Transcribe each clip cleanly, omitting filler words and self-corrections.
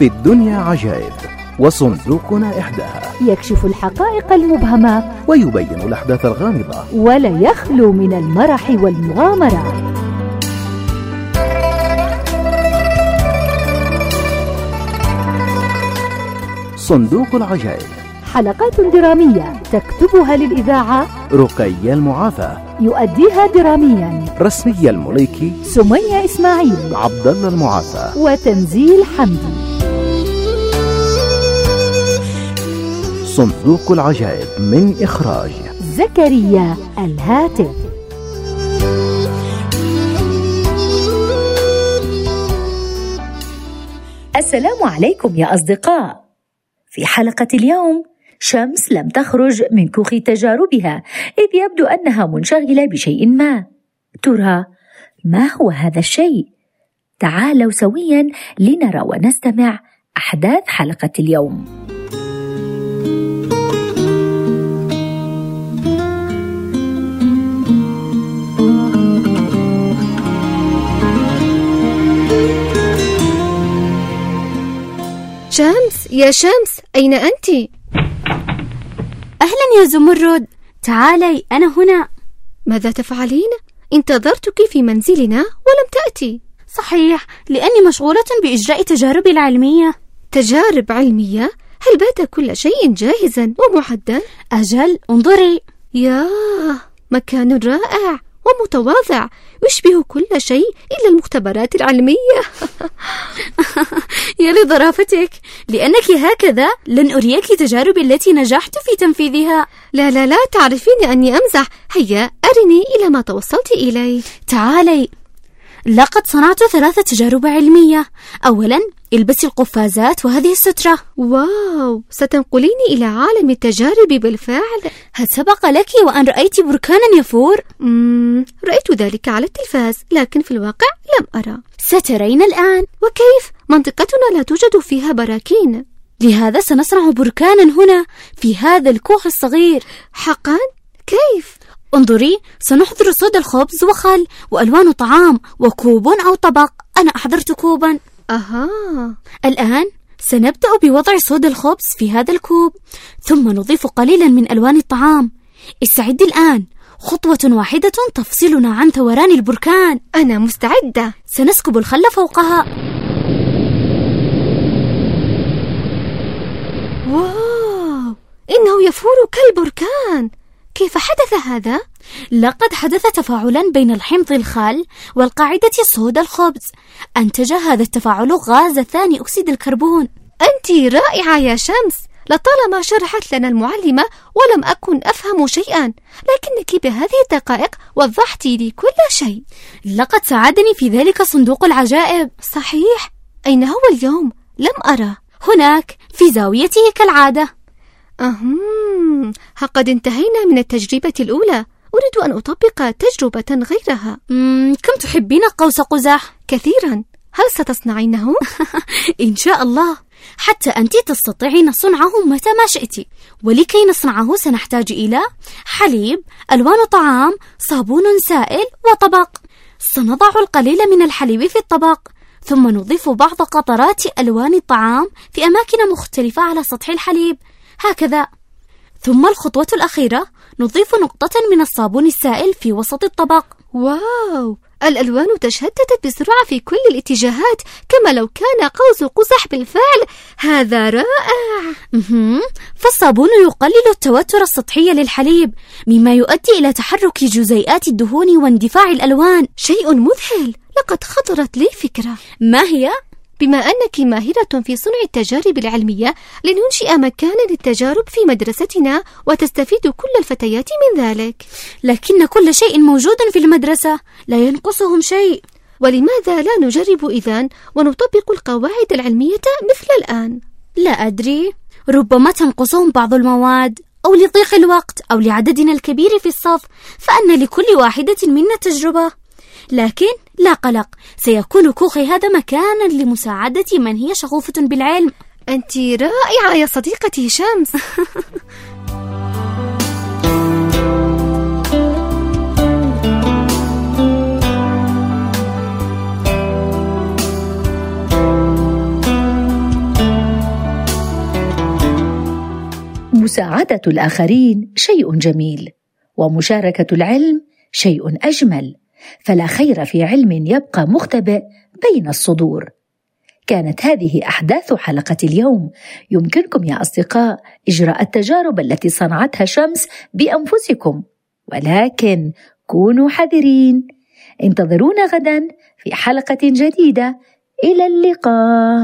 في الدنيا عجائب، وصندوقنا إحداها يكشف الحقائق المبهمة ويبين الأحداث الغامضة، ولا يخلو من المرح والمغامرة. صندوق العجائب، حلقات درامية تكتبها للإذاعة رقية المعافى، يؤديها دراميا رسمية المليكي، سمية إسماعيل، عبد الله المعافى، وتنزيل حمدي. صندوق العجائب من إخراج زكريا الهاتف. السلام عليكم يا أصدقاء. في حلقة اليوم، شمس لم تخرج من كوخ تجاربها، إذ يبدو أنها منشغلة بشيء ما. ترى ما هو هذا الشيء؟ تعالوا سويا لنرى ونستمع أحداث حلقة اليوم. شمس، يا شمس، أين أنت؟ أهلا يا زمرد، تعالي، أنا هنا. ماذا تفعلين؟ انتظرتك في منزلنا ولم تأتي. صحيح، لأني مشغولة بإجراء تجاربي العلمية. تجارب علمية؟ هل بات كل شيء جاهزا ومعدا؟ أجل، انظري. ياه، مكان رائع ومتواضع، يشبه كل شيء إلا المختبرات العلمية. يا لظرافتك، لأنك هكذا لن أريك تجاربي التي نجحت في تنفيذها. لا لا لا، تعرفين أني أمزح. هيا أرني إلى ما توصلت إليه. تعالي، لقد صنعت 3 تجارب علمية. أولا، البسي القفازات وهذه السترة. واو، ستنقليني إلى عالم التجارب بالفعل. هل سبق لك وأن رأيت بركانا يفور؟ رأيت ذلك على التلفاز، لكن في الواقع لم أرى. سترين الآن. وكيف؟ منطقتنا لا توجد فيها براكين. لهذا سنصنع بركانا هنا في هذا الكوخ الصغير. حقا؟ كيف؟ انظري، سنحضر صودا الخبز وخل وألوان طعام وكوب أو طبق. أنا أحضرت كوبا. الآن سنبدأ بوضع صودا الخبز في هذا الكوب، ثم نضيف قليلا من ألوان الطعام. استعد الآن، خطوة واحدة تفصلنا عن ثوران البركان. أنا مستعدة. سنسكب الخل فوقها. واو، إنه يفور كالبركان. كيف حدث هذا؟ لقد حدث تفاعلا بين الحمض الخال والقاعدة صودا الخبز. أنتج هذا التفاعل غاز ثاني أكسيد الكربون. أنت رائعة يا شمس، لطالما شرحت لنا المعلمة ولم أكن أفهم شيئا، لكنك بهذه الدقائق وضحت لي كل شيء. لقد ساعدني في ذلك صندوق العجائب. صحيح، أين هو اليوم؟ لم أرى. هناك في زاويته كالعادة. قد انتهينا من التجربة الأولى، أريد أن أطبق تجربة غيرها. كم تحبين قوس قزح؟ كثيرا. هل ستصنعينه؟ إن شاء الله. حتى أنت تستطيعين صنعه متى ما شئت. ولكي نصنعه سنحتاج إلى حليب، ألوان طعام، صابون سائل وطبق. سنضع القليل من الحليب في الطبق، ثم نضيف بعض قطرات ألوان الطعام في أماكن مختلفة على سطح الحليب، هكذا. ثم الخطوة الأخيرة، نضيف نقطة من الصابون السائل في وسط الطبق. واو، الألوان تشتتت بسرعة في كل الاتجاهات، كما لو كان قوس قزح بالفعل. هذا رائع. فالصابون يقلل التوتر السطحي للحليب، مما يؤدي إلى تحرك جزيئات الدهون واندفاع الألوان. شيء مذهل. لقد خطرت لي فكرة. ما هي؟ بما أنك ماهرة في صنع التجارب العلمية، لننشئ مكانا للتجارب في مدرستنا وتستفيد كل الفتيات من ذلك. لكن كل شيء موجود في المدرسة، لا ينقصهم شيء. ولماذا لا نجرب إذن ونطبق القواعد العلمية مثل الآن؟ لا أدري، ربما تنقصهم بعض المواد، أو لضيق الوقت، أو لعددنا الكبير في الصف، فأن لكل واحدة منا تجربة. لكن لا قلق، سيكون كوخي هذا مكانا لمساعدة من هي شغوفة بالعلم. أنت رائعة يا صديقتي شمس. مساعدة الآخرين شيء جميل، ومشاركة العلم شيء أجمل، فلا خير في علم يبقى مختبئ بين الصدور. كانت هذه أحداث حلقة اليوم. يمكنكم يا أصدقاء إجراء التجارب التي صنعتها شمس بأنفسكم، ولكن كونوا حذرين. انتظرونا غدا في حلقة جديدة. إلى اللقاء.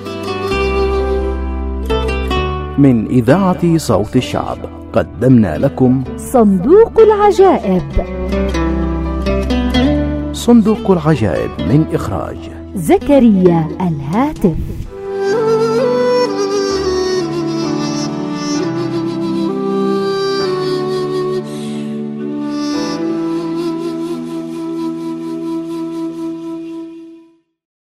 من إذاعة صوت الشعب قدمنا لكم صندوق العجائب. صندوق العجائب من إخراج زكريا الهاتف.